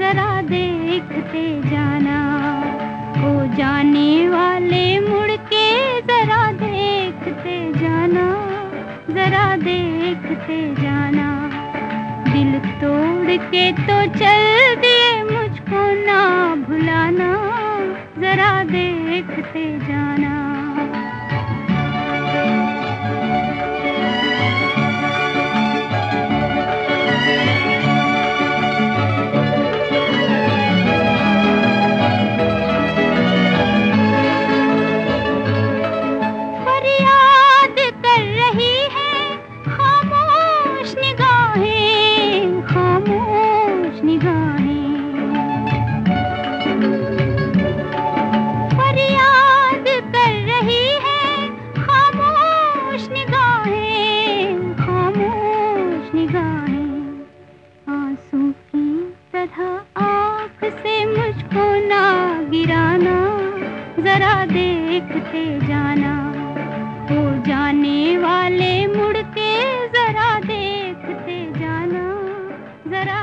जरा देखते जाना। ओ जाने वाले मुड़ के जरा देखते जाना, जरा देखते जाना। दिल तोड़ के तो चल दिए, मुझको ना भुलाना, जरा देखते जाना। फरियाद कर रही है खामोश निगाहें, खामोश निगाहें। फरियाद कर रही है खामोश निगाहें, खामोश निगाहें। आंसू की तरह आँख से मुझको ना गिराना, जरा देखते जाना। हो जाने वाले मुड़ के जरा देखते जाना, जरा